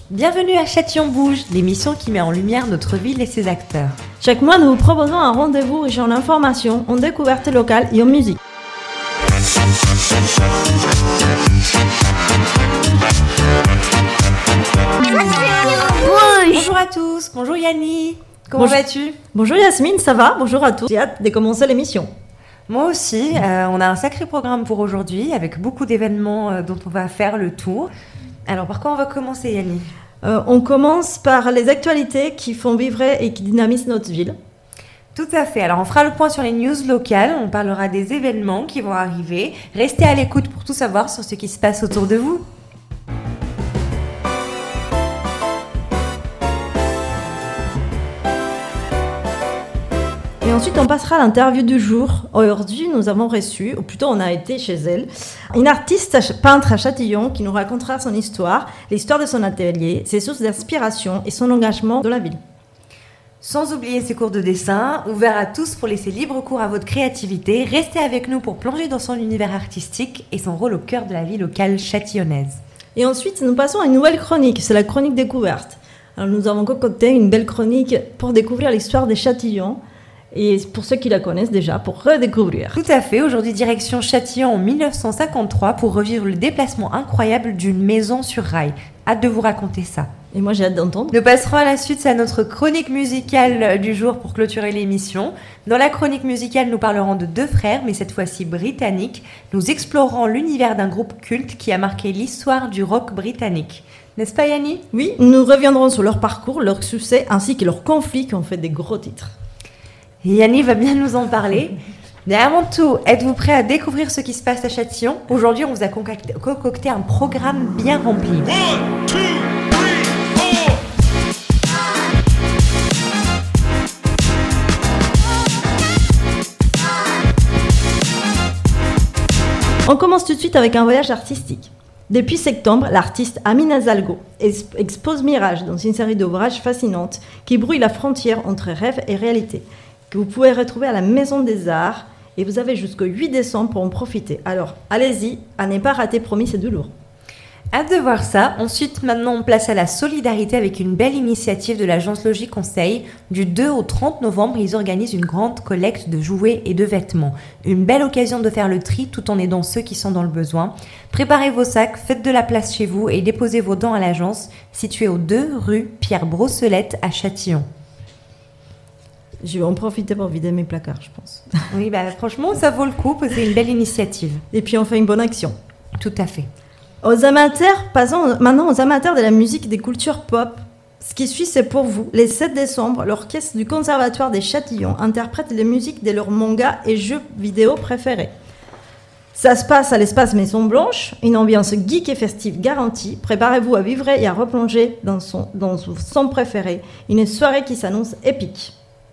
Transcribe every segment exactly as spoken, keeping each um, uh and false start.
Bienvenue à Châtillon Bouge, l'émission qui met en lumière notre ville et ses acteurs. Chaque mois, nous vous proposons un rendez-vous riche en informations, en découvertes locales et en musique. Bonjour à tous, bonjour Yanni, comment bonjour. vas-tu? Bonjour Yasmine, ça va? Bonjour à tous, j'ai hâte de commencer l'émission. Moi aussi, euh, on a un sacré programme pour aujourd'hui avec beaucoup d'événements euh, dont on va faire le tour. Alors par quoi on va commencer Yanni? euh, On commence par les actualités qui font vibrer et qui dynamisent notre ville. Tout à fait, alors on fera le point sur les news locales, on parlera des événements qui vont arriver. Restez à l'écoute pour tout savoir sur ce qui se passe autour de vous. Et ensuite, on passera à l'interview du jour. Aujourd'hui, nous avons reçu, ou plutôt on a été chez elle, une artiste peintre à Châtillon qui nous racontera son histoire, l'histoire de son atelier, ses sources d'inspiration et son engagement dans la ville. Sans oublier ses cours de dessin, ouverts à tous pour laisser libre cours à votre créativité. Restez avec nous pour plonger dans son univers artistique et son rôle au cœur de la vie locale châtillonnaise. Et ensuite, nous passons à une nouvelle chronique, c'est la chronique découverte. Alors, nous avons concocté une belle chronique pour découvrir l'histoire des Châtillons. Et pour ceux qui la connaissent déjà, pour redécouvrir. Tout à fait, aujourd'hui direction Châtillon en dix-neuf cent cinquante-trois pour revivre le déplacement incroyable d'une maison sur rail. Hâte de vous raconter ça. Et moi j'ai hâte d'entendre. Nous passerons à la suite à notre chronique musicale du jour pour clôturer l'émission. Dans la chronique musicale, nous parlerons de deux frères, mais cette fois-ci britanniques. Nous explorerons l'univers d'un groupe culte qui a marqué l'histoire du rock britannique. N'est-ce pas Yanni? Oui, nous reviendrons sur leur parcours, leur succès, ainsi que leurs conflits qui ont fait des gros titres. Yanni va bien nous en parler. Mais avant tout, êtes-vous prêts à découvrir ce qui se passe à Châtillon? Aujourd'hui, on vous a concocté, concocté un programme bien rempli. One, two, three, four. On commence tout de suite avec un voyage artistique. Depuis septembre, l'artiste Amina Zalgo expose Mirage dans une série d'ouvrages fascinantes qui brouillent la frontière entre rêve et réalité, que vous pouvez retrouver à la Maison des Arts, et vous avez jusqu'au huit décembre pour en profiter. Alors, allez-y, à ne pas rater, promis, c'est du lourd. Hâte de voir ça. Ensuite, maintenant, on place à la solidarité avec une belle initiative de l'agence Logis Conseil. Du deux au trente novembre, ils organisent une grande collecte de jouets et de vêtements. Une belle occasion de faire le tri tout en aidant ceux qui sont dans le besoin. Préparez vos sacs, faites de la place chez vous et déposez vos dons à l'agence, située au deux rue Pierre Brosselette à Châtillon. Je vais en profiter pour vider mes placards, je pense. Oui, bah franchement, ça vaut le coup, c'est une belle initiative. Et puis on fait une bonne action. Tout à fait. Aux amateurs, passons maintenant aux amateurs de la musique et des cultures pop. Ce qui suit, c'est pour vous. Les sept décembre, l'orchestre du Conservatoire des Châtillons interprète les musiques de leurs mangas et jeux vidéo préférés. Ça se passe à l'espace Maison Blanche, une ambiance geek et festive garantie. Préparez-vous à vivre et à replonger dans son, dans son préféré. Une soirée qui s'annonce épique.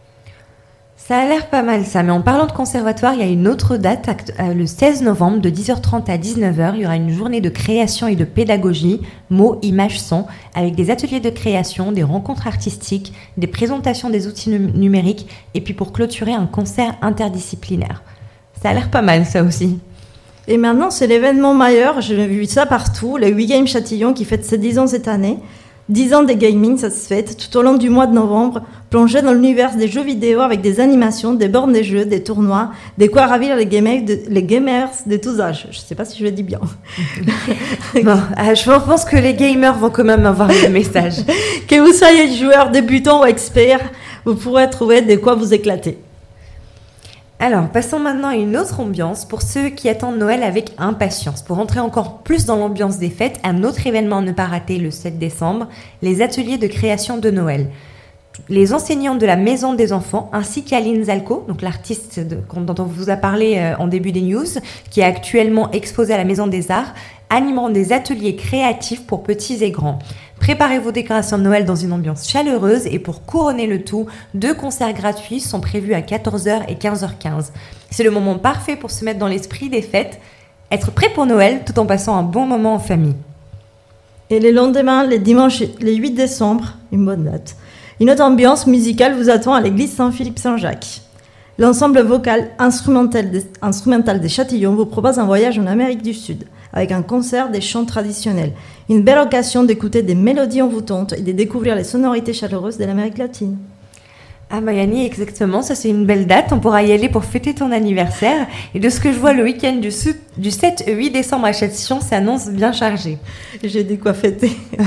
Ça a l'air pas mal ça, mais en parlant de conservatoire, il y a une autre date, euh, le seize novembre, de dix heures trente à dix-neuf heures, il y aura une journée de création et de pédagogie, mots, images, sons, avec des ateliers de création, des rencontres artistiques, des présentations des outils num- numériques, et puis pour clôturer, un concert interdisciplinaire. Ça a l'air pas mal ça aussi. Et maintenant, c'est l'événement majeur, j'ai vu ça partout, le huit Games Châtillon qui fête ses dix ans cette année. dix ans de gaming, ça se fête tout au long du mois de novembre, plongé dans l'univers des jeux vidéo avec des animations, des bornes de jeux, des tournois, des quoi ravir les gamers de, les gamers de tous âges. Je ne sais pas si je le dis bien. Bon, euh, je pense que les gamers vont quand même avoir le message. Que vous soyez joueur, débutant ou expert, vous pourrez trouver de quoi vous éclater. Alors, passons maintenant à une autre ambiance pour ceux qui attendent Noël avec impatience. Pour entrer encore plus dans l'ambiance des fêtes, un autre événement à ne pas rater le sept décembre, les ateliers de création de Noël. Les enseignants de la Maison des Enfants, ainsi qu'Aline Zalco, donc l'artiste de, dont on vous a parlé euh, en début des news, qui est actuellement exposée à la Maison des Arts, animeront des ateliers créatifs pour petits et grands. Préparez vos décorations de Noël dans une ambiance chaleureuse et pour couronner le tout, deux concerts gratuits sont prévus à quatorze heures et quinze heures quinze. C'est le moment parfait pour se mettre dans l'esprit des fêtes, être prêt pour Noël tout en passant un bon moment en famille. Et le lendemain, les dimanches, les huit décembre, une bonne date, une autre ambiance musicale vous attend à l'église Saint-Philippe-Saint-Jacques. L'ensemble vocal instrumental des, instrumental des Châtillons vous propose un voyage en Amérique du Sud, avec un concert des chants traditionnels. Une belle occasion d'écouter des mélodies envoûtantes et de découvrir les sonorités chaleureuses de l'Amérique latine. Ah Mayani, exactement, ça c'est une belle date, on pourra y aller pour fêter ton anniversaire. Et de ce que je vois, le week-end du, su- du sept huit décembre à Châtillon s'annonce bien chargé. J'ai dit quoi fêter.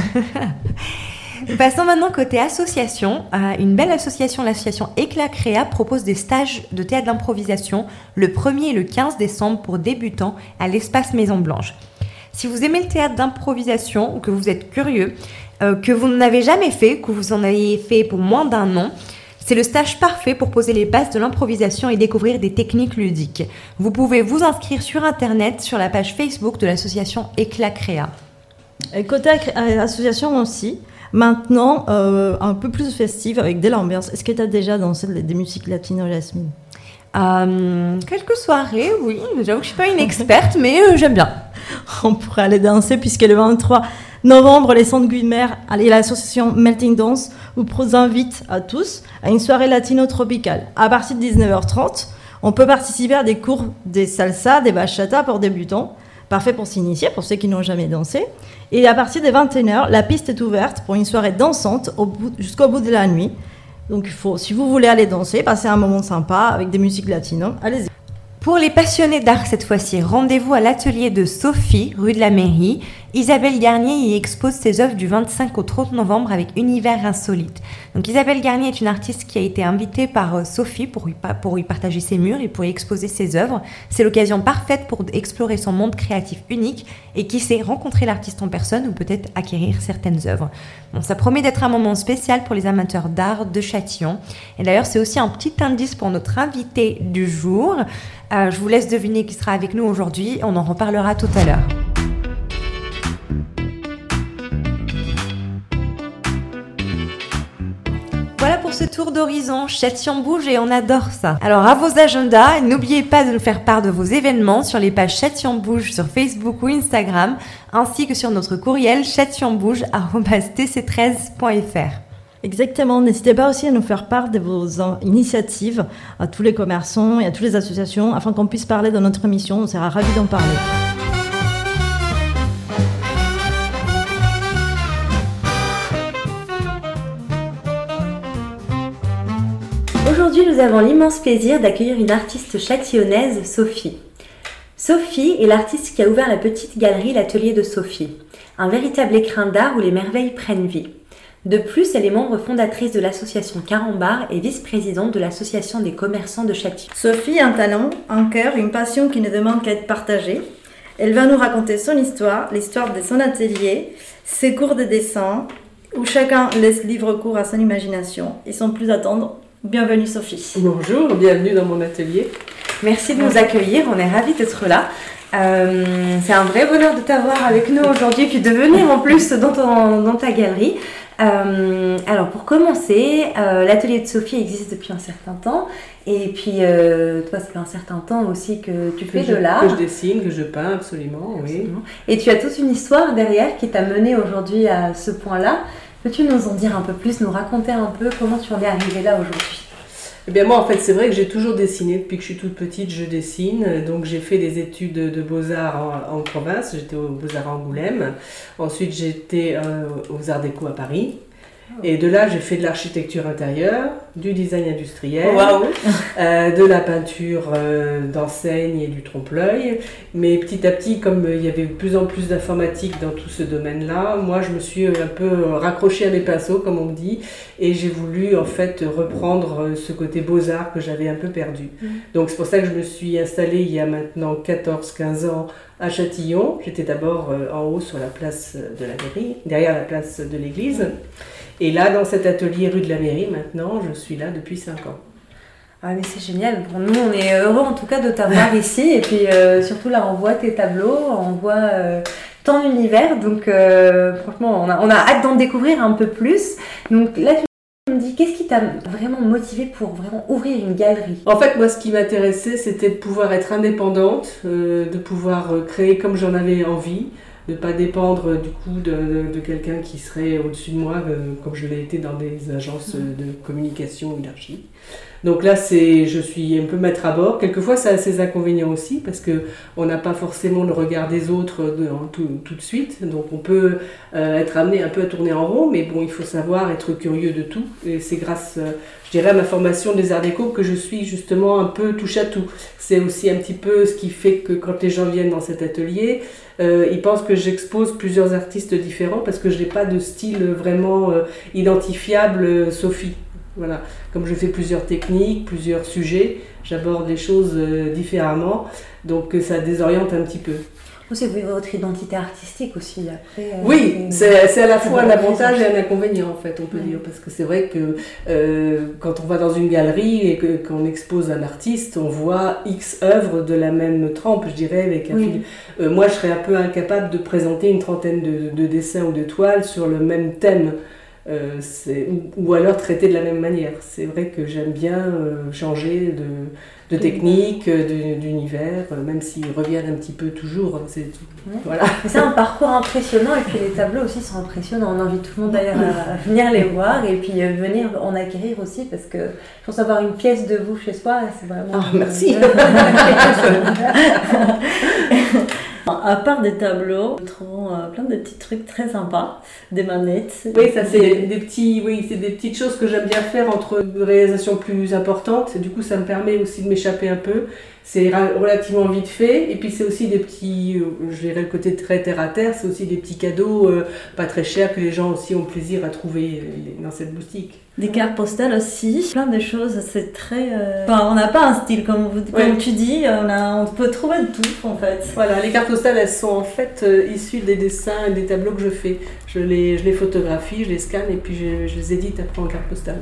Passons maintenant côté association. Euh, une belle association, l'association Éclat Créa, propose des stages de théâtre d'improvisation le premier et le quinze décembre pour débutants à l'espace Maison Blanche. Si vous aimez le théâtre d'improvisation ou que vous êtes curieux, euh, que vous n'avez jamais fait, que vous en avez fait pour moins d'un an, c'est le stage parfait pour poser les bases de l'improvisation et découvrir des techniques ludiques. Vous pouvez vous inscrire sur Internet, sur la page Facebook de l'association Éclat Créa. Et côté euh, association aussi, maintenant euh, un peu plus festive avec de l'ambiance. Est-ce que tu as déjà dansé des musiques latino, Jasmine? euh, Quelques soirées, oui. J'avoue que je ne suis pas une experte, mais euh, j'aime bien. On pourrait aller danser puisque le vingt-trois novembre, les Centres Guilmer et l'association Melting Dance vous invitent à tous à une soirée latino-tropicale. À partir de dix-neuf heures trente, on peut participer à des cours de salsa, des bachata pour débutants, parfait pour s'initier, pour ceux qui n'ont jamais dansé. Et à partir de vingt et une heures, la piste est ouverte pour une soirée dansante au bout, jusqu'au bout de la nuit. Donc il faut, si vous voulez aller danser, passer un moment sympa avec des musiques latino, allez-y. Pour les passionnés d'art cette fois-ci, rendez-vous à l'atelier de Sophie, rue de la Mairie. Isabelle Garnier y expose ses œuvres du vingt-cinq au trente novembre avec Univers Insolite. Donc Isabelle Garnier est une artiste qui a été invitée par Sophie pour y, pour y partager ses murs et pour y exposer ses œuvres. C'est l'occasion parfaite pour explorer son monde créatif unique et qui sait rencontrer l'artiste en personne ou peut-être acquérir certaines œuvres. Bon, ça promet d'être un moment spécial pour les amateurs d'art de Châtillon. Et d'ailleurs, c'est aussi un petit indice pour notre invité du jour. Euh, je vous laisse deviner qui sera avec nous aujourd'hui. On en reparlera tout à l'heure. Voilà pour ce tour d'horizon. Châtillon bouge et on adore ça. Alors à vos agendas, n'oubliez pas de nous faire part de vos événements sur les pages Châtillon bouge sur Facebook ou Instagram, ainsi que sur notre courriel châtillonbouge arobase t c treize point f r. Exactement, n'hésitez pas aussi à nous faire part de vos initiatives à tous les commerçants et à toutes les associations afin qu'on puisse parler dans notre émission, on sera ravis d'en parler. Aujourd'hui, nous avons l'immense plaisir d'accueillir une artiste châtillonnaise, Sophie. Sophie est l'artiste qui a ouvert la petite galerie L'Atelier de Sophie, un véritable écrin d'art où les merveilles prennent vie. De plus, elle est membre fondatrice de l'association Carambar et vice-présidente de l'association des commerçants de Châtillon. Sophie a un talent, un cœur, une passion qui ne demande qu'à être partagée. Elle va nous raconter son histoire, l'histoire de son atelier, ses cours de dessin, où chacun laisse libre cours à son imagination. Et sans plus attendre, bienvenue Sophie. Bonjour, bienvenue dans mon atelier. Merci de nous accueillir, on est ravis d'être là. Euh, c'est un vrai bonheur de t'avoir avec nous aujourd'hui et puis de venir en plus dans, ton, dans ta galerie. Euh, alors pour commencer, euh, l'atelier de Sophie existe depuis un certain temps et puis euh, toi ça fait un certain temps aussi que tu fais que de je, l'art. Que je dessine, que je peins, absolument, oui. Absolument. Et tu as toute une histoire derrière qui t'a mené aujourd'hui à ce point-là. Peux-tu nous en dire un peu plus, nous raconter un peu comment tu en es arrivée là aujourd'hui ? Eh bien moi en fait c'est vrai que j'ai toujours dessiné, depuis que je suis toute petite je dessine, donc j'ai fait des études de beaux-arts en, en province, j'étais aux beaux-arts à Angoulême, ensuite j'étais euh, aux Arts Déco à Paris, et de là j'ai fait de l'architecture intérieure, du design industriel, oh, wow. euh, de la peinture euh, d'enseigne et du trompe-l'œil, mais petit à petit comme euh, il y avait de plus en plus d'informatique dans tout ce domaine-là, moi je me suis un peu raccrochée à mes pinceaux comme on me dit, et j'ai voulu en fait reprendre ce côté beaux-arts que j'avais un peu perdu. Mmh. Donc c'est pour ça que je me suis installée il y a maintenant quatorze quinze ans à Châtillon. J'étais d'abord euh, en haut sur la place de la mairie, derrière la place de l'église. Mmh. Et là, dans cet atelier rue de la Mairie, maintenant, je suis là depuis cinq ans. Ah mais c'est génial, pour nous on est heureux en tout cas de t'avoir ici et puis euh, surtout là on voit tes tableaux, on voit euh, ton univers, donc euh, franchement on a, on a hâte d'en découvrir un peu plus. Donc là tu me dis, qu'est-ce qui t'a vraiment motivé pour vraiment ouvrir une galerie ? En fait moi ce qui m'intéressait c'était de pouvoir être indépendante, euh, de pouvoir créer comme j'en avais envie, de ne pas dépendre du coup de, de, de quelqu'un qui serait au-dessus de moi, euh, comme je l'ai été dans des agences de communication ou d'archi. Donc là, c'est, je suis un peu maître à bord. Quelquefois, ça a ses inconvénients aussi, parce qu'on n'a pas forcément le regard des autres de, hein, tout, tout de suite. Donc on peut euh, être amené un peu à tourner en rond, mais bon, il faut savoir être curieux de tout. Et c'est grâce, euh, je dirais, à ma formation des arts déco que je suis justement un peu touche à tout. C'est aussi un petit peu ce qui fait que quand les gens viennent dans cet atelier, euh, ils pensent que j'expose plusieurs artistes différents, parce que je n'ai pas de style vraiment euh, identifiable, euh, Sophie. Voilà, comme je fais plusieurs techniques, plusieurs sujets, j'aborde les choses euh, différemment, donc euh, ça désoriente un petit peu. C'est votre identité artistique aussi, après. Euh, oui, c'est, c'est à la fois un avantage présence. et un inconvénient, en fait, on peut Ouais. dire, parce que c'est vrai que euh, quand on va dans une galerie et que, qu'on expose un artiste, on voit X œuvres de la même trempe, je dirais, avec un Oui. fil. Euh, moi, je serais un peu incapable de présenter une trentaine de, de dessins ou de toiles sur le même thème. Euh, c'est, ou, ou alors traiter de la même manière. C'est vrai que j'aime bien euh, changer de, de technique, de, d'univers, euh, même s'ils reviennent un petit peu toujours. C'est, Ouais. voilà. Mais c'est un parcours impressionnant et puis les tableaux aussi sont impressionnants. On invite tout le monde d'ailleurs à venir les voir et puis euh, venir en acquérir aussi parce que je pense avoir une pièce de vous chez soi, c'est vraiment... Ah, merci. À part des tableaux, nous trouvons euh, plein de petits trucs très sympas, des manettes. Oui, ça c'est des, des petits, oui, c'est des petites choses que j'aime bien faire entre des réalisations plus importantes. Et du coup, ça me permet aussi de m'échapper un peu. C'est ra- relativement vite fait. Et puis c'est aussi des petits, euh, je dirais le côté très terre à terre, c'est aussi des petits cadeaux euh, pas très chers que les gens aussi ont plaisir à trouver euh, dans cette boutique. Des cartes postales aussi, plein de choses, c'est très... euh, Enfin, on n'a pas un style, comme, vous, Ouais. comme tu dis, on, a, on peut trouver de tout en fait. Voilà, les cartes postales, elles sont en fait euh, issues des dessins et des tableaux que je fais. Je les, je les photographie, je les scanne et puis je, je les édite après en carte postale.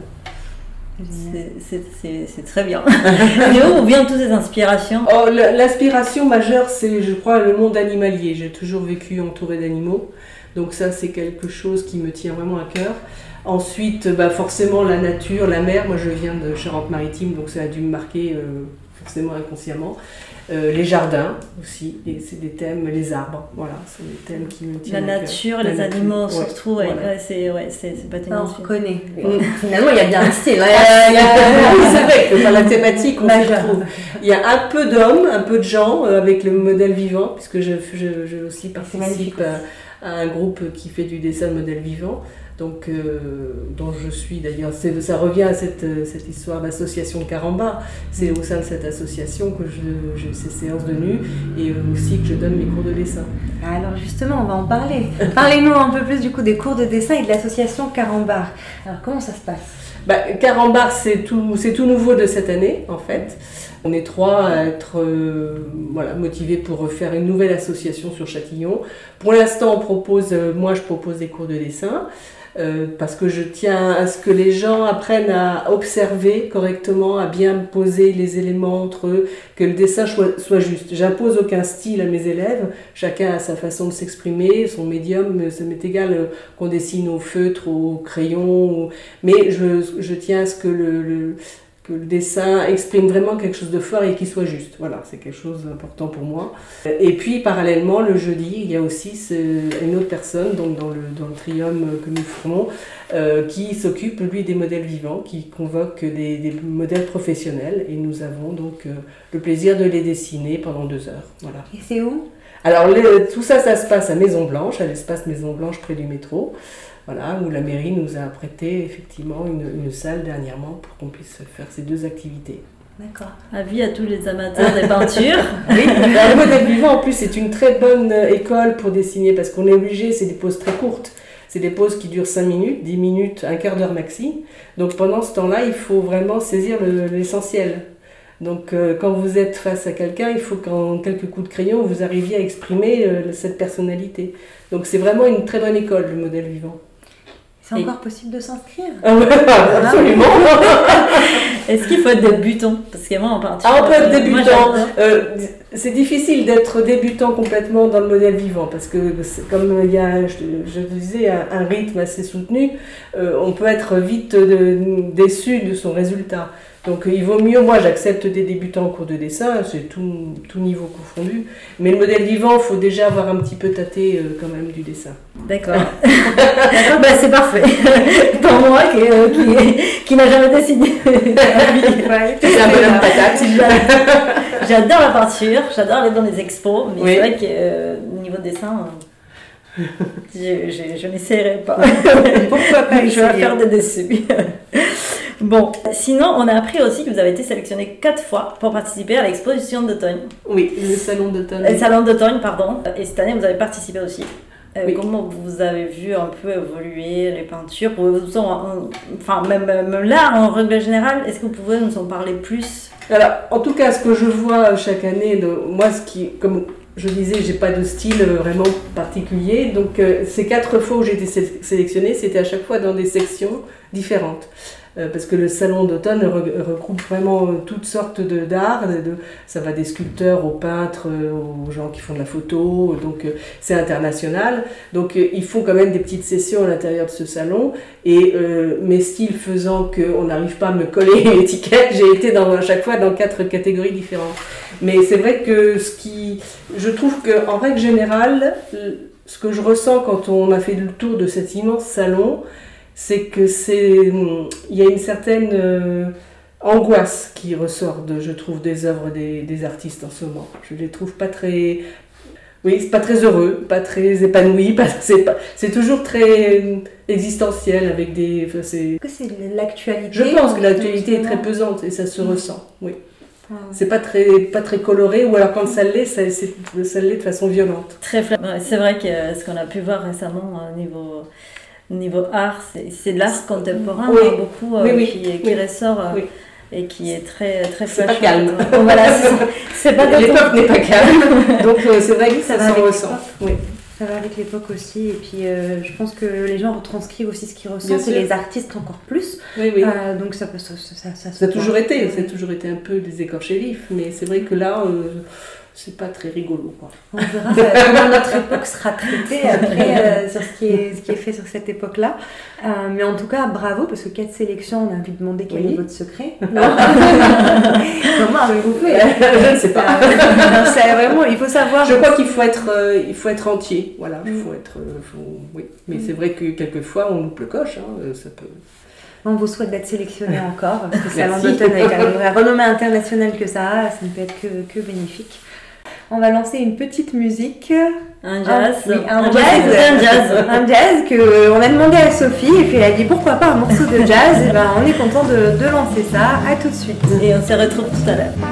C'est, c'est, c'est, c'est très bien. Mais où vient toutes ces inspirations? Oh, le- l'inspiration majeure, c'est, je crois, le monde animalier. J'ai toujours vécu entourée d'animaux. Donc ça, c'est quelque chose qui me tient vraiment à cœur. Ensuite, bah, forcément, la nature, la mer. Moi, je viens de Charente-Maritime, donc ça a dû me marquer euh, forcément inconsciemment. Euh, les jardins aussi, et c'est des thèmes, les arbres, voilà, c'est des thèmes qui me La tiennent à cœur. nature, La les nature, animaux ouais, surtout, ouais, voilà. ouais, c'est, ouais, c'est, c'est pas Ça, on tellement... reconnaît. Mm. Finalement, il y a bien un style. Ouais. Euh, il y a- oui, c'est vrai que dans la thématique, on s'y Majeur. retrouve. Il y a un peu d'hommes, un peu de gens euh, avec le modèle vivant, puisque je, je, je aussi C'est magnifique. participe à, à un groupe qui fait du dessin de modèle vivant, donc, euh, dont je suis d'ailleurs, c'est, ça revient à cette, euh, cette histoire d'association de Caramba. C'est au sein de cette association que je, j'ai ces séances de nu et aussi que je donne mes cours de dessin. Alors justement, on va en parler. Parlez-nous un peu plus du coup des cours de dessin et de l'association Carambar. Alors comment ça se passe? Bah, Carambar, c'est tout, c'est tout nouveau de cette année, en fait. On est trois à être euh, voilà, motivés pour faire une nouvelle association sur Châtillon. Pour l'instant, on propose, euh, moi je propose des cours de dessin, euh, parce que je tiens à ce que les gens apprennent à observer correctement, à bien poser les éléments entre eux, que le dessin soit, soit juste. J'impose aucun style à mes élèves, chacun a sa façon de s'exprimer, son médium, ça m'est égal euh, qu'on dessine au feutre, au crayon, ou... mais je, je tiens à ce que le, le que le dessin exprime vraiment quelque chose de fort et qu'il soit juste. Voilà, c'est quelque chose d'important pour moi. Et puis, parallèlement, le jeudi, il y a aussi ce, une autre personne, donc dans le, dans le trium que nous ferons, euh, qui s'occupe, lui, des modèles vivants, qui convoque des, des modèles professionnels. Et nous avons donc euh, le plaisir de les dessiner pendant deux heures. Voilà. Et c'est où? Alors, le, tout ça, ça se passe à Maison Blanche, à l'espace Maison Blanche près du métro. Voilà, où la mairie nous a prêté effectivement une, une salle dernièrement pour qu'on puisse faire ces deux activités. D'accord. Avis à tous les amateurs des peintures. Oui, alors, le modèle vivant en plus c'est une très bonne école pour dessiner parce qu'on est obligé, c'est des pauses très courtes. C'est des pauses qui durent cinq minutes, dix minutes, un quart d'heure maxi. Donc pendant ce temps-là, il faut vraiment saisir le, l'essentiel. Donc euh, quand vous êtes face à quelqu'un, il faut qu'en quelques coups de crayon, vous arriviez à exprimer euh, cette personnalité. Donc c'est vraiment une très bonne école, le modèle vivant. C'est Et- encore possible de s'inscrire? Ah ouais, absolument. Est-ce qu'il faut être débutant? Parce que moi en peinture... Ah, on peut être moi, débutant. j'adore. Euh, C'est difficile d'être débutant complètement dans le modèle vivant parce que c'est comme il y a, je, je te disais, un, un rythme assez soutenu, euh, on peut être vite de, déçu de son résultat. Donc il vaut mieux, moi j'accepte des débutants en cours de dessin, c'est tout, tout niveau confondu, mais le modèle vivant, il faut déjà avoir un petit peu tâté euh, quand même du dessin. D'accord. D'accord, bah, c'est parfait. Pour moi qui, euh, qui, qui n'a jamais dessiné. C'est un bonhomme patate. J'adore la peinture, j'adore aller dans les expos, mais Oui. c'est vrai que euh, niveau dessin, euh, je, je, je n'essaierai pas. Pourquoi pas Je vais essayer. faire des déçus. Bon, sinon, on a appris aussi que vous avez été sélectionné quatre fois pour participer à l'exposition d'automne. Oui, le salon d'automne. Le salon d'automne, pardon. Et cette année, vous avez participé aussi. Euh, Oui. Comment vous avez vu un peu évoluer les peintures pour vous en- enfin, même, même l'art en règle générale, est-ce que vous pouvez nous en parler plus? Alors, en tout cas, ce que je vois chaque année, de, moi, ce qui, comme je disais, j'ai pas de style euh, vraiment particulier. Donc, euh, ces quatre fois où j'ai été sé- sélectionnée, c'était à chaque fois dans des sections différentes. Euh, parce que le salon d'automne re- regroupe vraiment euh, toutes sortes de, d'art. De, de- ça va des sculpteurs aux peintres, euh, aux gens qui font de la photo. Donc, euh, c'est international. Donc, euh, ils font quand même des petites sessions à l'intérieur de ce salon. Et euh, mes styles faisant qu'on n'arrive pas à me coller une étiquette, j'ai été dans, à chaque fois dans quatre catégories différentes. Mais c'est vrai que ce qui, je trouve qu'en règle générale, ce que je ressens quand on a fait le tour de cet immense salon, c'est que c'est, il y a une certaine euh, angoisse qui ressort, de, je trouve, des œuvres des, des artistes en ce moment. Je les trouve pas très, oui, c'est pas très heureux, pas très épanouis, pas, c'est, pas, c'est toujours très existentiel avec des, enfin, c'est. Est-ce que c'est l'actualité? Je pense que l'actualité est très peu. pesante et ça se ressent, oui. Ah. C'est pas très, pas très coloré, ou alors quand ça l'est, ça, c'est, ça l'est de façon violente. Très fla- ouais, c'est vrai que euh, ce qu'on a pu voir récemment au niveau, niveau art, c'est, c'est de l'art contemporain, Oui. hein, beaucoup euh, Oui, oui. qui, qui Oui. ressort euh, Oui. et qui est très, très C'est pas flash. calme. Bon, voilà, c'est, c'est pas comme L'époque n'est pas calme, donc euh, c'est vrai que Ça ça, va s'en avec ressent. Oui. Ça va avec l'époque aussi, et puis euh, je pense que les gens retranscrivent aussi ce qu'ils Bien ressentent, et sûr. les artistes encore plus. Oui, oui. Euh, donc ça peut ça, ça, ça, Ça a toujours été, ça a toujours été un peu des écorchés vifs, mais c'est vrai que là, euh, c'est pas très rigolo, quoi. On verra ça, comment notre époque sera traitée après euh, sur ce qui, est, ce qui est fait sur cette époque-là. Euh, mais en tout cas, bravo, parce que quatre sélections, on a envie de demander quel Oui. est votre secret. Comment avez-vous fait? Je ne sais pas. Euh, c'est vraiment, il faut savoir. Je crois qu'il faut être, euh, il faut être entier, voilà. Il Mm. faut être, euh, faut- oui. Mais c'est vrai que quelquefois on loupe le coche, hein, euh, ça peut. On vous souhaite d'être sélectionné encore, parce que le salon Merci. d'automne avec la la renommée internationale que ça a, ça ne peut être que, que bénéfique. On va lancer une petite musique. un jazz. Ah, oui, un On va jazz. écouter un jazz. Un jazz que euh, on a demandé à Sophie et puis elle a dit pourquoi pas un morceau de jazz. Et ben on est content de, de lancer ça. À tout de suite. Et on se retrouve tout à l'heure.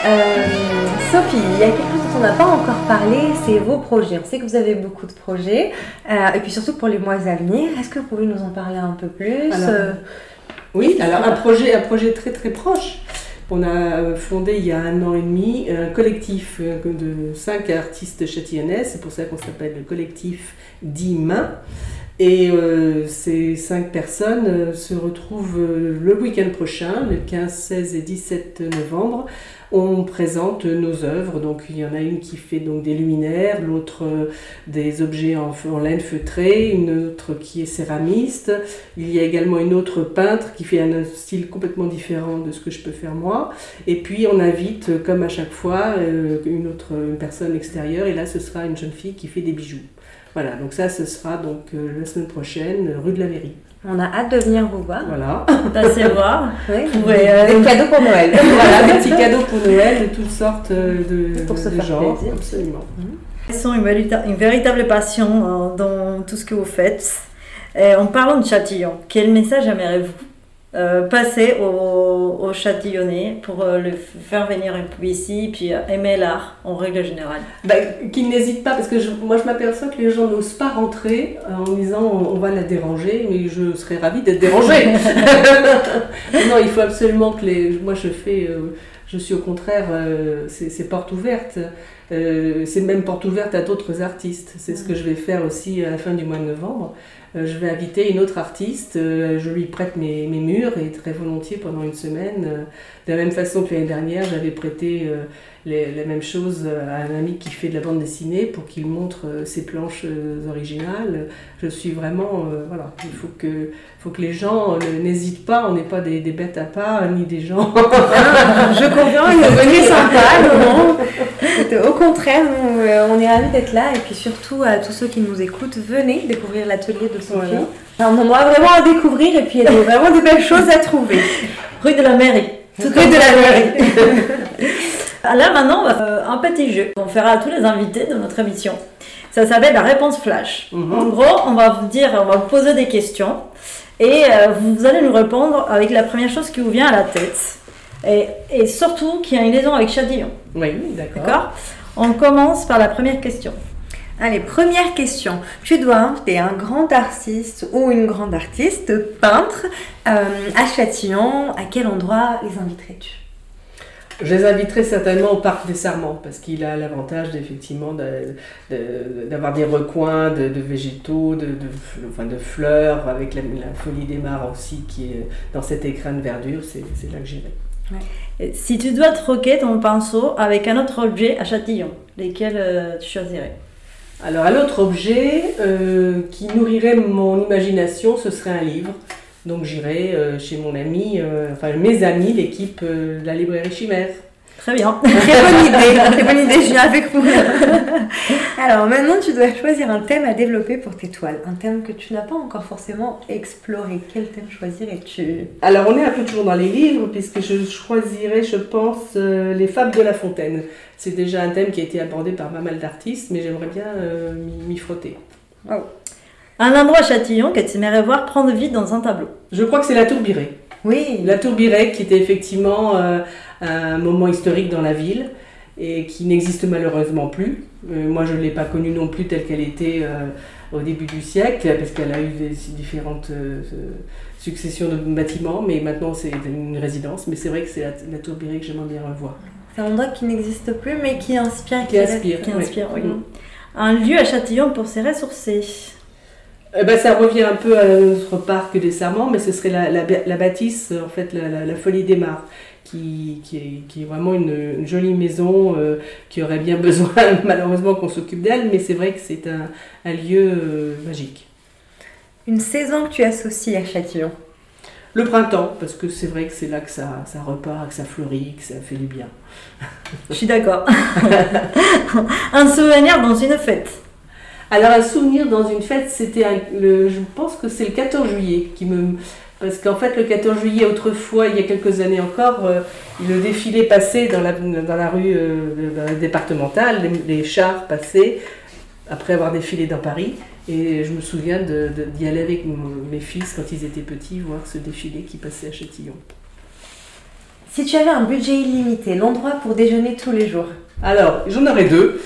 Euh, Sophie, il y a quelque chose dont on n'a pas encore parlé, c'est vos projets. On sait que vous avez beaucoup de projets, euh, et puis surtout pour les mois à venir. Est-ce que vous pouvez nous en parler un peu plus? Alors, euh, Oui, alors un projet, un projet très très proche. On a fondé il y a un an et demi un collectif de cinq artistes châtillonnais, c'est pour ça qu'on s'appelle le collectif dix mains. Et euh, ces cinq personnes euh, se retrouvent euh, le week-end prochain, le quinze, seize et dix-sept novembre. On présente nos œuvres, donc il y en a une qui fait donc des luminaires, l'autre euh, des objets en, en laine feutrée, une autre qui est céramiste. Il y a également une autre peintre qui fait un style complètement différent de ce que je peux faire moi. Et puis on invite, euh, comme à chaque fois, euh, une autre une personne extérieure, et là ce sera une jeune fille qui fait des bijoux. Voilà, donc ça, ce sera donc euh, la semaine prochaine, rue de la Mairie. On a hâte de venir vous voir. Voilà. Passez voir. Oui, Ouais, euh, des cadeaux pour Noël. Voilà, des petits cadeaux pour Noël de toutes sortes euh, de, Pour se de faire genres. plaisir. Absolument. Ils sont une, vérita- une véritable passion euh, dans tout ce que vous faites. Et en parlant de Châtillon, quel message aimeriez-vous euh, passer aux, aux Châtillonnais pour euh, le faire venir un peu ici, puis euh, aimer l'art en règle générale? Bah, qu'ils n'hésitent pas, parce que je- moi je m'aperçois que les gens n'osent pas rentrer euh, en disant on, on va la déranger, mais je serais ravie d'être dérangée. Non, il faut absolument que les. Moi je fais. euh, je suis au contraire, euh, c'est c'est porte ouverte. Euh, c'est même porte ouverte à d'autres artistes. C'est ce que je vais faire aussi à la fin du mois de novembre. Euh, je vais inviter une autre artiste, euh, je lui prête mes, mes murs et très volontiers pendant une semaine. Euh, de la même façon que l'année dernière, j'avais prêté euh, les, la même chose à un ami qui fait de la bande dessinée pour qu'il montre euh, ses planches euh, originales. Je suis vraiment, euh, voilà, il faut que, faut que les gens euh, n'hésitent pas, on n'est pas des, des bêtes à part, ni des gens. Je comprends, il est venu sympa, non, non. Au contraire, on, euh, on est ravis d'être là, et puis surtout à tous ceux qui nous écoutent, venez découvrir l'atelier de Sophie. Voilà. Alors, on en aura vraiment à découvrir, et puis il y a des- vraiment des belles choses à trouver. Rue de la Mairie. Tout près de la mairie. Ah, là maintenant, on va faire un petit jeu qu'on fera à tous les invités de notre émission. Ça s'appelle la réponse flash. Mhm. En gros, on va vous dire, on va vous poser des questions et euh, vous allez nous répondre avec la première chose qui vous vient à la tête. Et, et surtout qui a une liaison avec Châtillon. Oui, d'accord. D'accord? On commence par la première question. Allez, première question. Tu dois inviter un grand artiste ou une grande artiste, peintre, euh, à Châtillon. À quel endroit les inviterais-tu? Je les inviterai certainement au Parc des Sarments, parce qu'il a l'avantage d'effectivement de- de- d'avoir des recoins de, de végétaux, de, de, enfin de fleurs, avec la, la folie des mares aussi qui est dans cet écrin de verdure, c'est c'est là que j'irai. Et si tu dois troquer ton pinceau avec un autre objet à Châtillon, lesquels euh, tu choisirais? Alors un autre objet euh, qui nourrirait mon imagination, ce serait un livre. Donc j'irai euh, chez mon ami, euh, enfin mes amis, l'équipe euh, de la librairie Chimère. Très bien. Très bonne idée, très bonne idée, je viens avec vous. Alors maintenant, tu dois choisir un thème à développer pour tes toiles. Un thème que tu n'as pas encore forcément exploré. Quel thème choisirais-tu? Alors on est un peu toujours dans les livres, puisque je choisirais, je pense, euh, les Fables de La Fontaine. C'est déjà un thème qui a été abordé par pas mal d'artistes, mais j'aimerais bien euh, m'y m'y frotter. Un endroit à Châtillon que tu aimerais voir prendre vie dans un tableau. Je crois que c'est la Tour Biret. Oui. La Tour Biret qui était effectivement euh, un moment historique dans la ville et qui n'existe malheureusement plus. Euh, moi je ne l'ai pas connue non plus telle qu'elle était euh, au début du siècle, parce qu'elle a eu des différentes euh, successions de bâtiments, mais maintenant c'est une résidence. Mais c'est vrai que c'est la, la Tour Biret que j'aimerais bien revoir. C'est un endroit qui n'existe plus, mais qui inspire. Qui inspire. Qui oui. inspire, oui. Mm. Un lieu à Châtillon pour se ressourcer. Eh ben, ça revient un peu à notre parc des Sarments, mais ce serait la, la, la bâtisse, en fait, la, la, la Folie des Mares, qui, qui, est, qui est vraiment une, une jolie maison euh, qui aurait bien besoin, malheureusement, qu'on s'occupe d'elle, mais c'est vrai que c'est un, un lieu euh, magique. Une saison que tu associes à Châtillon. Le printemps, parce que c'est vrai que c'est là que ça, ça repart, que ça fleurit, que ça fait du bien. Je suis d'accord. Un souvenir dans une fête. Alors, un souvenir dans une fête, c'était, un- le, je pense que c'est le quatorze juillet qui me... Parce qu'en fait, le quatorze juillet, autrefois, il y a quelques années encore, euh, le défilé passait dans la, dans la rue euh, dans la départementale, les, les chars passaient, après avoir défilé dans Paris. Et je me souviens de- de- d'y aller avec mon- mes fils quand ils étaient petits, voir ce défilé qui passait à Châtillon. Si tu avais un budget illimité, l'endroit pour déjeuner tous les jours. Alors, j'en aurais deux.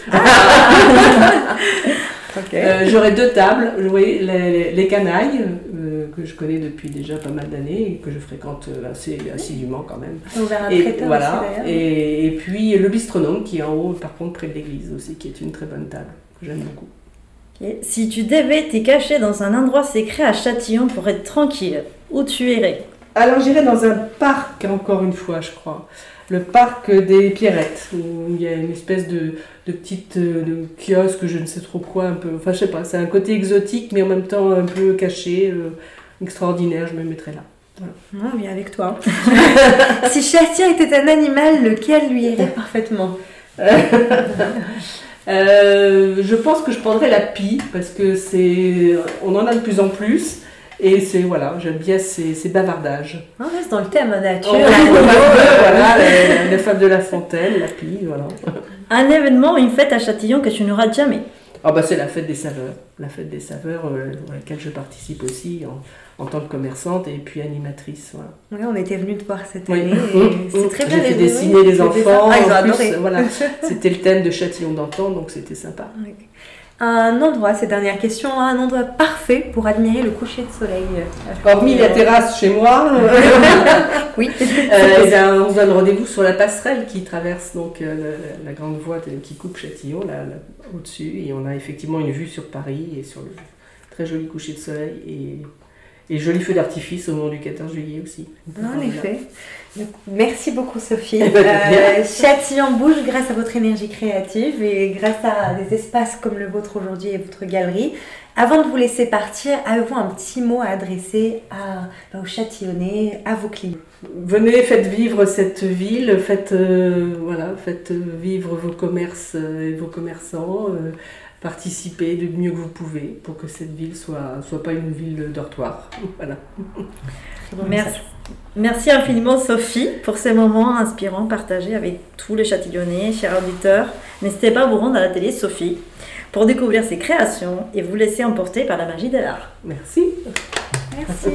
Ok. Euh, j'aurais deux tables, oui, les, les, les canailles, euh, que je connais depuis déjà pas mal d'années et que je fréquente assez assidûment quand même. Ouvert un Et, traiteur voilà. aussi, d'ailleurs. et, et puis le bistronome qui est en haut, par contre, près de l'église aussi, qui est une très bonne table, que j'aime beaucoup. Ok. Si tu devais t'y cacher dans un endroit secret à Châtillon pour être tranquille, où tu irais? Alors j'irai dans un parc, encore une fois, je crois. Le parc des Pierrettes, où il y a une espèce de, de petite euh, de kiosque, je ne sais trop quoi, un peu. Enfin, je sais pas, c'est un côté exotique, mais en même temps un peu caché, euh, extraordinaire, je me mettrais là. Voilà. Non, on vient avec toi. Si Châtillon était un animal, lequel lui irait parfaitement? Euh, je pense que je prendrais la pie, parce que c'est, on en a de plus en plus. Et c'est, voilà, j'aime bien ces, ces bavardages. On reste dans le thème nature. Oh, voilà, la, la fable de La Fontaine, la pie, voilà. Un événement ou une fête à Châtillon que tu ne rates jamais? Ah bah c'est la fête des saveurs, la fête des saveurs euh, à laquelle je participe aussi en, en tant que commerçante et puis animatrice. Voilà. Oui, on était venus te voir cette Oui. année. Mmh, Et mmh. c'est très bien. J'ai fait les- dessiner oui, les c'était enfants. ça. Ah, ils ont en plus, adoré. voilà, c'était le thème de Châtillon d'antan, donc c'était sympa. Oui. Un endroit, cette dernière question, un endroit parfait pour admirer le coucher de soleil. Hormis la terrasse chez moi, Oui. euh, eh bien, on se donne rendez-vous sur la passerelle qui traverse donc euh, la, la grande voie de- qui coupe Châtillon là, là, au-dessus, et on a effectivement une vue sur Paris et sur le très joli coucher de soleil et, et joli feu d'artifice au moment du quatorze juillet aussi. En effet. Donc, merci beaucoup Sophie. Eh ben, de rien. Euh, Châtillon bouge grâce à votre énergie créative et grâce à des espaces comme le vôtre aujourd'hui et votre galerie. Avant de vous laisser partir, avez-vous un petit mot à adresser à, bah, aux Châtillonnais, à vos clients? Venez, faites vivre cette ville, faites, euh, voilà, faites vivre vos commerces euh, et vos commerçants, euh, participez du mieux que vous pouvez pour que cette ville soit, soit pas une ville de dortoir. Voilà. Merci. Merci infiniment Sophie pour ces moments inspirants partagés avec tous les Châtillonnais, chers auditeurs. N'hésitez pas à vous rendre à l'atelier Sophie pour découvrir ses créations et vous laisser emporter par la magie de l'art. Merci. Merci.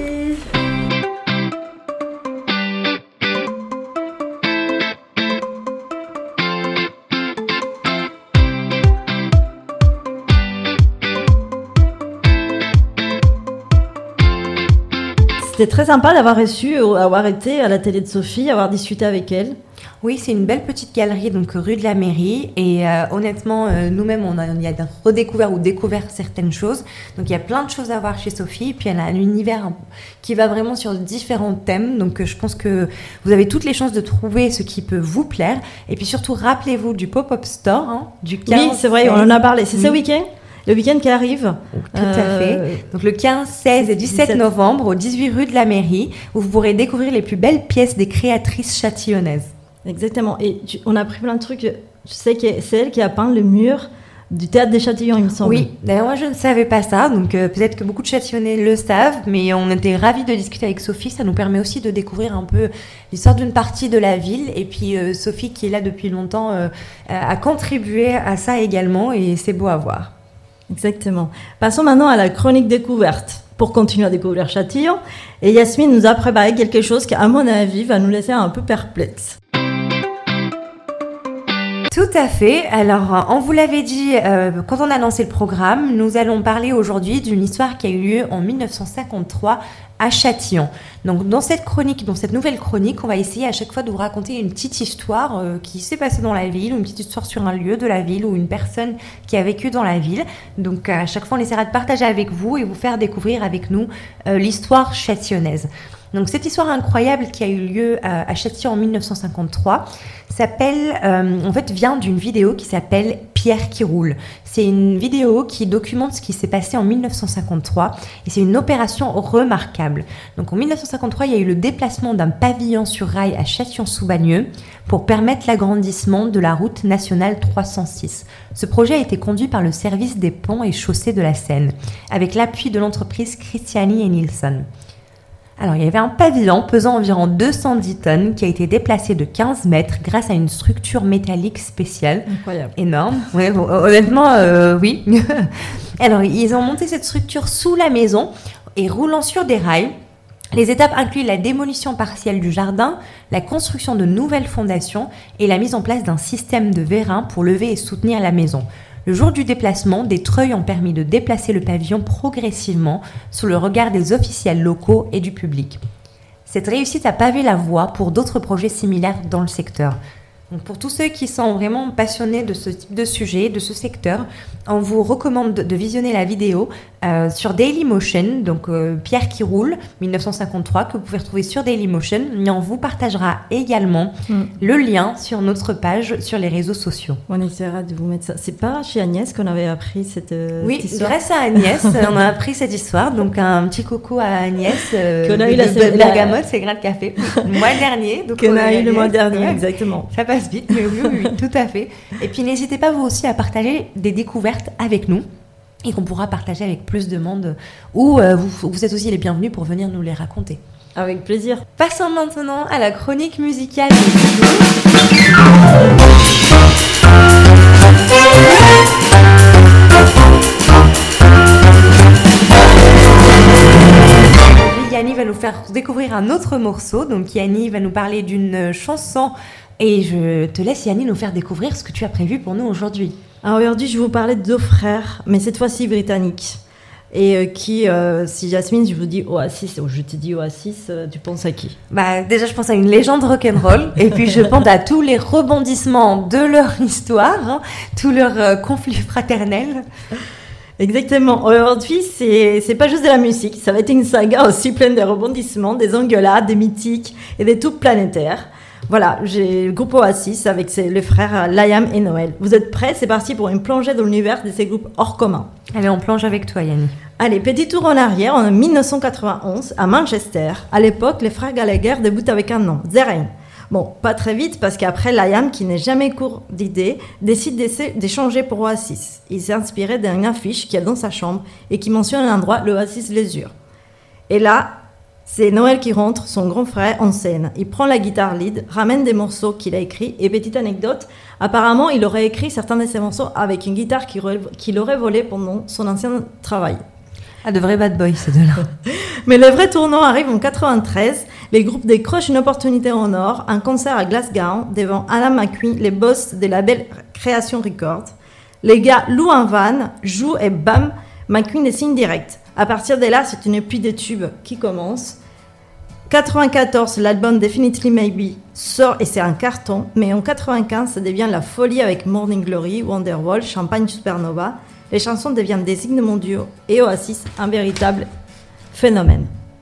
C'était très sympa d'avoir reçu, euh, avoir été à la télé de Sophie, avoir discuté avec elle. Oui, c'est une belle petite galerie, donc rue de la Mairie. Et euh, honnêtement, euh, nous-mêmes, on a, on y a redécouvert ou découvert certaines choses. Donc il y a plein de choses à voir chez Sophie. Et puis elle a un univers un- qui va vraiment sur différents thèmes. Donc euh, je pense que vous avez toutes les chances de trouver ce qui peut vous plaire. Et puis surtout, rappelez-vous du pop-up store, hein, du quinze. Oui, c'est vrai, on en a parlé. C'est ce Oui. week-end Le week-end qui arrive. Tout à fait. Euh, Donc le quinze, seize et dix-sept dix-sept novembre au dix-huit rue de la Mairie, où vous pourrez découvrir les plus belles pièces des créatrices châtillonnaises. Exactement. Et tu- on a pris plein de trucs. Je sais que c'est elle qui a peint le mur du théâtre des Châtillons, il me semble. Oui, d'ailleurs moi je ne savais pas ça, donc euh, peut-être que beaucoup de Châtillonnais le savent, mais on était ravis de discuter avec Sophie, ça nous permet aussi de découvrir un peu l'histoire d'une partie de la ville, et puis euh, Sophie qui est là depuis longtemps euh, a contribué à ça également, et c'est beau à voir. Exactement. Passons maintenant à la chronique découverte pour continuer à découvrir Châtillon. Et Yasmine nous a préparé quelque chose qui, à mon avis, va nous laisser un peu perplexes. Tout à fait. Alors, on vous l'avait dit euh, quand on a lancé le programme, nous allons parler aujourd'hui d'une histoire qui a eu lieu en mille neuf cent cinquante-trois à Châtillon. Donc, dans cette chronique, dans cette nouvelle chronique, on va essayer à chaque fois de vous raconter une petite histoire euh, qui s'est passée dans la ville, ou une petite histoire sur un lieu de la ville, ou une personne qui a vécu dans la ville. Donc, à chaque fois, on essaiera de partager avec vous et vous faire découvrir avec nous euh, l'histoire châtillonnaise. Donc cette histoire incroyable qui a eu lieu à, à Châtillon en mille neuf cent cinquante-trois s'appelle, euh, en fait, vient d'une vidéo qui s'appelle Pierre qui roule. C'est une vidéo qui documente ce qui s'est passé en mille neuf cent cinquante-trois et c'est une opération remarquable. Donc en mille neuf cent cinquante-trois, il y a eu le déplacement d'un pavillon sur rail à Châtillon-sous-Bagneux pour permettre l'agrandissement de la route nationale trois cent six. Ce projet a été conduit par le service des ponts et chaussées de la Seine avec l'appui de l'entreprise Christiani et Nielsen. Alors, il y avait un pavillon pesant environ deux cent dix tonnes qui a été déplacé de quinze mètres grâce à une structure métallique spéciale. Incroyable. Énorme. Ouais, bon, honnêtement, euh, oui. Alors, ils ont monté cette structure sous la maison et roulant sur des rails. Les étapes incluent la démolition partielle du jardin, la construction de nouvelles fondations et la mise en place d'un système de vérins pour lever et soutenir la maison. Le jour du déplacement, des treuils ont permis de déplacer le pavillon progressivement sous le regard des officiels locaux et du public. Cette réussite a pavé la voie pour d'autres projets similaires dans le secteur. Donc pour tous ceux qui sont vraiment passionnés de ce type de sujet, de ce secteur, on vous recommande de, de visionner la vidéo euh, sur Dailymotion, donc euh, Pierre qui roule, dix-neuf cent cinquante-trois, que vous pouvez retrouver sur Dailymotion. Et on vous partagera également mm. le lien sur notre page sur les réseaux sociaux. On essaiera de vous mettre ça. C'est pas chez Agnès qu'on avait appris cette, euh, oui, cette histoire. Oui, grâce à Agnès, on a appris cette histoire. Donc un petit coucou à Agnès. Euh, qu'on a eu de, la de Bergamote, c'est Grain de Café. Le mois dernier. Donc qu'on a eu le mois dernier, ouais. exactement. Ça passe vite, mais oui, oui, oui, tout à fait. Et puis n'hésitez pas vous aussi à partager des découvertes avec nous et qu'on pourra partager avec plus de monde ou euh, vous, vous êtes aussi les bienvenus pour venir nous les raconter. Avec plaisir. Passons maintenant à la chronique musicale. Yanni va nous faire découvrir un autre morceau. Donc Yanni va nous parler d'une chanson et je te laisse Yanni nous faire découvrir ce que tu as prévu pour nous aujourd'hui. Alors aujourd'hui je vais vous parler de deux frères, mais cette fois-ci britanniques. Et euh, qui, euh, si Jasmine, je vous dis Oasis, ou je te dis Oasis, euh, tu penses à qui ? Bah déjà je pense à une légende rock'n'roll et puis je pense à tous les rebondissements de leur histoire, hein, tous leurs euh, conflits fraternels. Exactement. Aujourd'hui, c'est, c'est pas juste de la musique. Ça va être une saga aussi pleine de rebondissements, des engueulades, des mythiques et des trucs planétaires. Voilà, j'ai le groupe Oasis avec ses, les frères Liam et Noel. Vous êtes prêts ? C'est parti pour une plongée dans l'univers de ces groupes hors commun. Allez, on plonge avec toi, Yanni. Allez, petit tour en arrière, en dix-neuf cent quatre-vingt-onze, à Manchester. À l'époque, les frères Gallagher débutent avec un nom, The Rain. Bon, pas très vite, parce qu'après, Liam, qui n'est jamais court d'idées, décide d'échanger pour Oasis. Il s'est inspiré d'une affiche qu'il y a dans sa chambre et qui mentionne un endroit, l'Oasis Lesure. Et là, c'est Noël qui rentre, son grand frère, en scène. Il prend la guitare lead, ramène des morceaux qu'il a écrits, et petite anecdote, apparemment, il aurait écrit certains de ces morceaux avec une guitare qu'il aurait volée pendant son ancien travail. Ah, de vrais bad boys, ces deux-là. Mais le vrai tournant arrive en quatre-vingt-treize. Les groupes décrochent une opportunité en or, un concert à Glasgow devant Alan McQueen, les boss des labels Creation Records. Les gars louent un van, jouent et bam, McQueen les signe direct. À partir de là, c'est une pluie de tubes qui commence. quatre-vingt-quatorze, l'album Definitely Maybe sort et c'est un carton. Mais en quatre-vingt-quinze, ça devient la folie avec Morning Glory, Wonderwall, Champagne Supernova. Les chansons deviennent des signes mondiaux et Oasis, un véritable phénomène.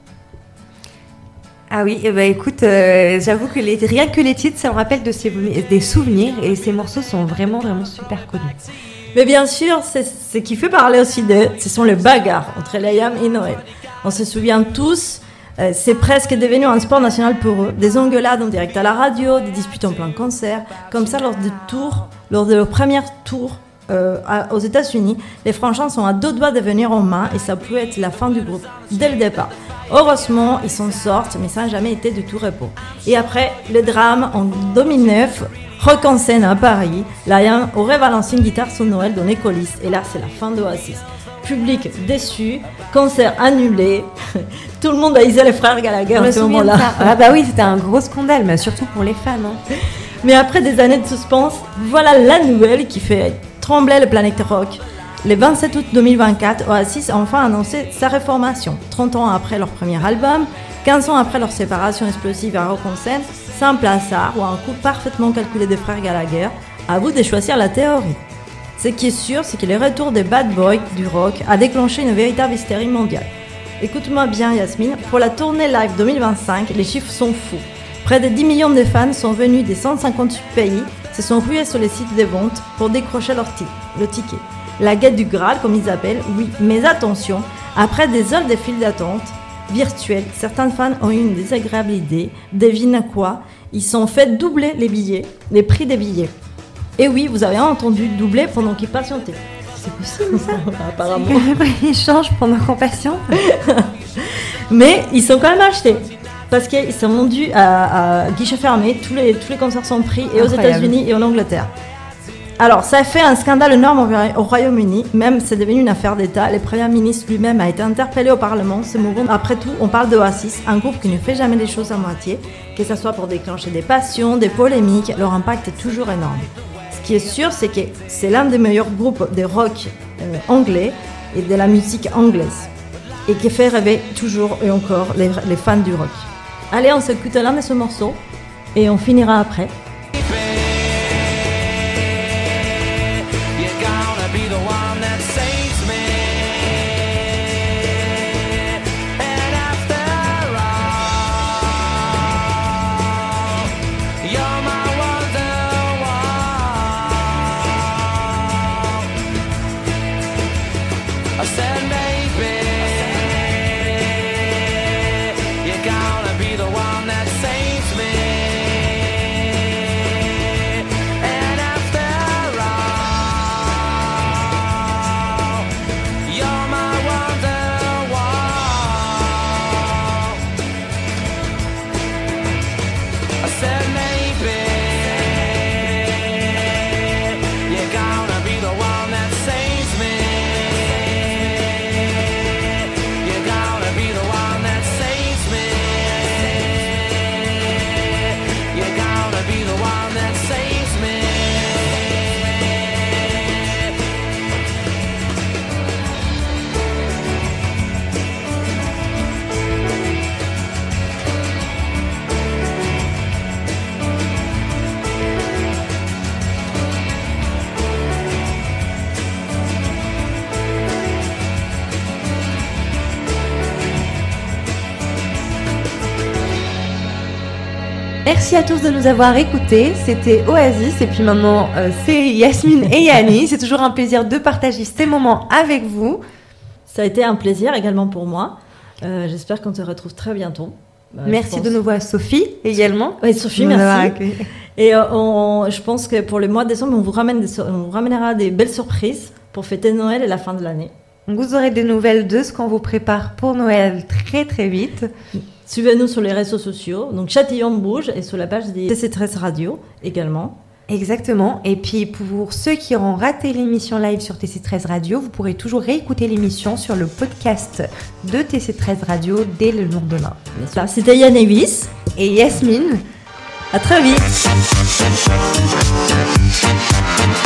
Ah oui, eh ben écoute, euh, j'avoue que les, rien que les titres, ça me rappelle de ces, des souvenirs et ces morceaux sont vraiment, vraiment super connus. Mais bien sûr, c'est, ce qui fait parler aussi d'eux, ce sont les bagarres entre Liam et Noël. On se souvient tous, euh, c'est presque devenu un sport national pour eux. Des engueulades en direct à la radio, des disputes en plein concert, comme ça lors de tours, lors de leur premier tour. Euh, aux États-Unis, les franchins sont à deux doigts de venir en main et ça pouvait être la fin du groupe dès le départ. Heureusement, ils s'en sortent, mais ça n'a jamais été du tout repos. Et après le drame en deux mille neuf, rock en scène à Paris, Liam aurait balancé une guitare sur Noël dans les coulisses et là c'est la fin d'Oasis. Public déçu, concert annulé, tout le monde a isé les frères Gallagher à ce moment-là. Ah bah oui, c'était un gros scandale, mais surtout pour les fans. Hein. Mais après des années de suspense, voilà la nouvelle qui fait trembler le planète rock. Le vingt-sept août deux mille vingt-quatre, Oasis a enfin annoncé sa réformation. trente ans après leur premier album, quinze ans après leur séparation explosive à rock en scène, simple hasard ou un coup parfaitement calculé des frères Gallagher, à vous de choisir la théorie. Ce qui est sûr, c'est que le retour des bad boys du rock a déclenché une véritable hystérie mondiale. Écoute-moi bien Yasmine, pour la tournée live deux mille vingt-cinq, les chiffres sont fous. Près de dix millions de fans sont venus des cent cinquante-huit pays, se sont rués sur les sites de vente pour décrocher leur t- le ticket. La guette du Graal, comme ils appellent, oui, mais attention, après des heures de files d'attente virtuelles, certains fans ont eu une désagréable idée. Devine quoi ? Ils sont fait doubler les billets, les prix des billets. Et oui, vous avez entendu, doubler pendant qu'ils patientaient. C'est possible ça ? Apparemment. Ils changent pendant qu'on patiente. Mais ils sont quand même achetés. Parce qu'ils sont vendus à, à guichet fermé, tous les, tous les concerts sont pris, et aux Incroyable. États-Unis et en Angleterre. Alors, ça a fait un scandale énorme au, au Royaume-Uni. Même, c'est devenu une affaire d'État. Le Premier ministre lui-même a été interpellé au Parlement. Ce mouvement, après tout, on parle d'Oasis, un groupe qui ne fait jamais les choses à moitié, que ce soit pour déclencher des passions, des polémiques. Leur impact est toujours énorme. Ce qui est sûr, c'est que c'est l'un des meilleurs groupes de rock euh, anglais et de la musique anglaise. Et qui fait rêver toujours et encore les, les fans du rock. Allez, on s'écoute l'un de ce morceau et on finira après. Merci à tous de nous avoir écoutés. C'était Oasis et puis maintenant euh, c'est Yasmine et Yanni. C'est toujours un plaisir de partager ces moments avec vous. Ça a été un plaisir également pour moi. Euh, j'espère qu'on se retrouve très bientôt. Euh, merci de nouveau à Sophie également. Oui, Sophie, merci. Et euh, on, je pense que pour le mois de décembre, on vous, ramène des, on vous ramènera des belles surprises pour fêter Noël et la fin de l'année. Donc vous aurez des nouvelles de ce qu'on vous prépare pour Noël très très vite. Suivez-nous sur les réseaux sociaux, donc Châtillon Bouge et sur la page des T C treize Radio également. Exactement. Et puis pour ceux qui auront raté l'émission live sur T C treize Radio, vous pourrez toujours réécouter l'émission sur le podcast de T C treize Radio dès le lendemain. Ça, c'était Yann Evis et Yasmine. À très vite.